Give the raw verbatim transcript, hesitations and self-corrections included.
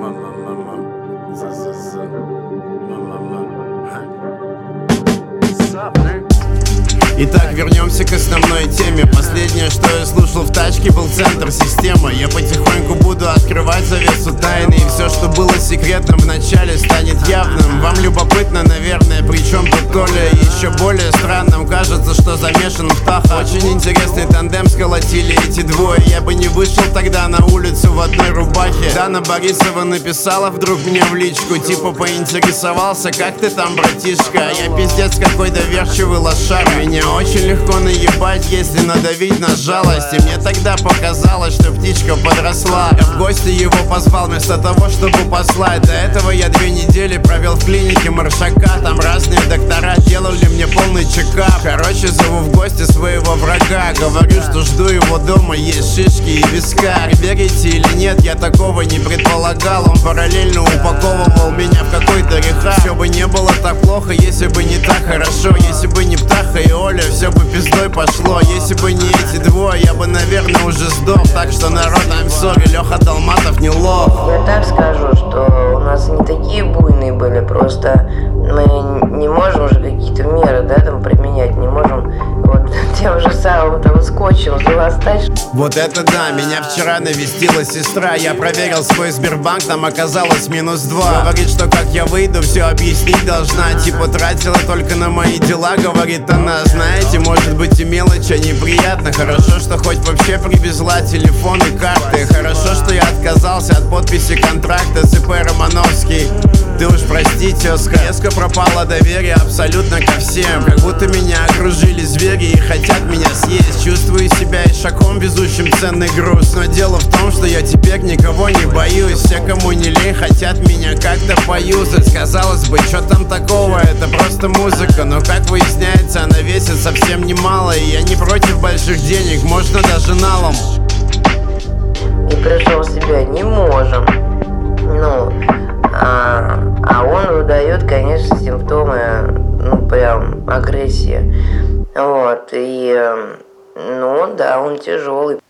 Мама, мама, за-за-за. Мама, мама. Итак, вернемся к основной теме. Последнее, что я слушал в тачке, был центр системы. Я потихоньку буду открывать завесу тайны, и все, что было секретным в начале, станет явным. Вам любопытно, наверное, причем тут Толя. Еще более странным кажется, что замешан в Таха. Очень интересный тандем сколотили эти двое. Я бы не вышел тогда на улицу в одной рубахе. Дана Борисова написала вдруг мне в личку, типа поинтересовался: как ты там, братишка? Я пиздец какой доверчивый лошар. Меня очень легко наебать, если надавить на жалость. И мне тогда показалось, что птичка подросла. Я в гости его позвал вместо того, чтобы послать. До этого я две недели провел в клинике Маршака. Там разные доктора делали мне полный чекап. Короче, зову в гости своего врага. Говорю, что жду его дома, есть шишки и вискарь. Верите или нет, я такого не предполагал. Он параллельно упаковывал меня в какой-то рехаб. Все бы не было так плохо, если бы не так хорошо. Если бы не Птаха и Оля, все бы пиздой пошло. Если бы не эти двое, я бы, наверное, уже сдох. Так что, народ, I'm sorry, Леха Долматов не лох. Я так скажу, что у нас не такие буйные были, просто мы не можем уже какие-то меры, да, там применять, не можем вот тем же самым там скотчем застать. Вот это да, меня вчера навестила сестра. Я проверил свой Сбербанк, там оказалось минус два. Говорит, что как я выйду, все объяснить должна. Типа тратила только на мои дела, говорит она. Знаете, может быть и мелочь, а неприятно. Хорошо, что хоть вообще привезла телефон и карты. Хорошо, что я отказался от подписи контракта с ИП Романовский. Ты уж прости, тезка, резко пропало доверие абсолютно ко всем. Как будто меня окружили звери и хотят меня съесть. Чувствую себя ишаком, везущим ценный груз. Но дело в том, что я теперь никого не боюсь. Все, кому не лень, хотят меня как-то поюзать. Казалось бы, что там такого, это просто музыка. Но как выясняется, она весит совсем немало. И я не против больших денег, можно даже налом. И пришел в себя не можем. Ну, а, а он выдает, конечно, симптомы, ну, прям агрессии. Вот, и, ну, да, он тяжелый.